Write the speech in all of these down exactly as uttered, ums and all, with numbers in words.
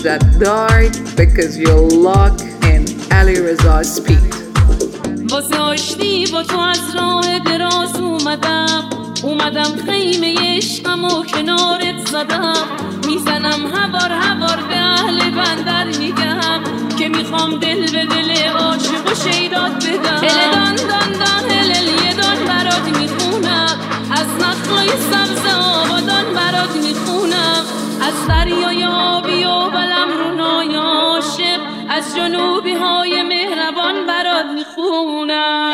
that died because you're locked in Ali Reza's speed. واسه آشتی با تو از راه دراز اومدم اومدم خیمه عشقمو کنارت زدم میزنم هوار هوار به اهل بندر میگم که میخوام دل به دل عاشق و شیدات بدم هل دان دان دان هلل یه دان برات میخونم از نخلای سبز آبادان برات میخونم از دریای آبی و بلم رونای عاشق از جنوبی های مهربان برات میخونم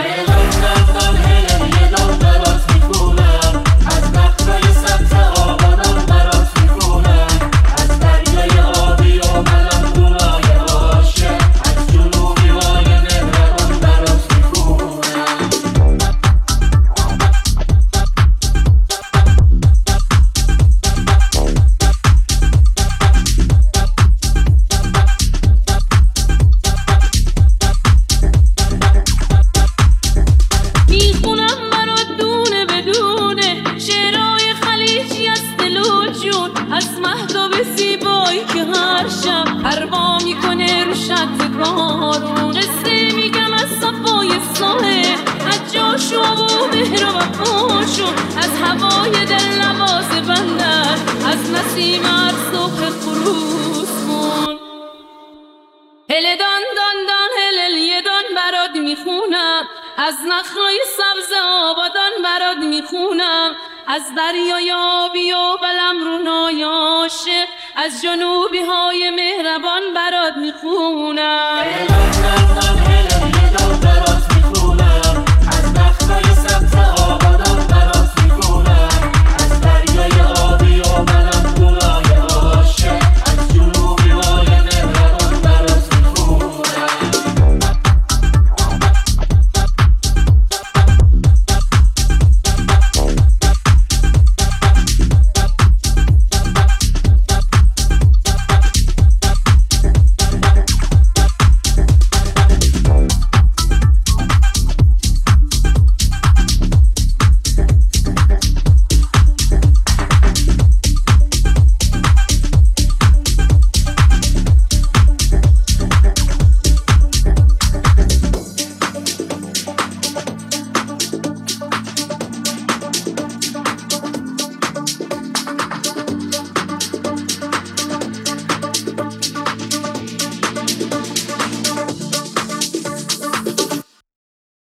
از مهتاب زیبایی که هر شب پروا میکنه رو شط بارون قصه میگم از صفای ساحل از جاشو و مهر و وفاشو از هوای دل نواز بندر از نسیم هر صبح خروسمون هل دان دان دان هلل یه دان برات میخونم از نخلای سبز آبادان برات میخونم از دریای آبی و بلم رونای عاشق از جنوبی های مهربان برات میخونم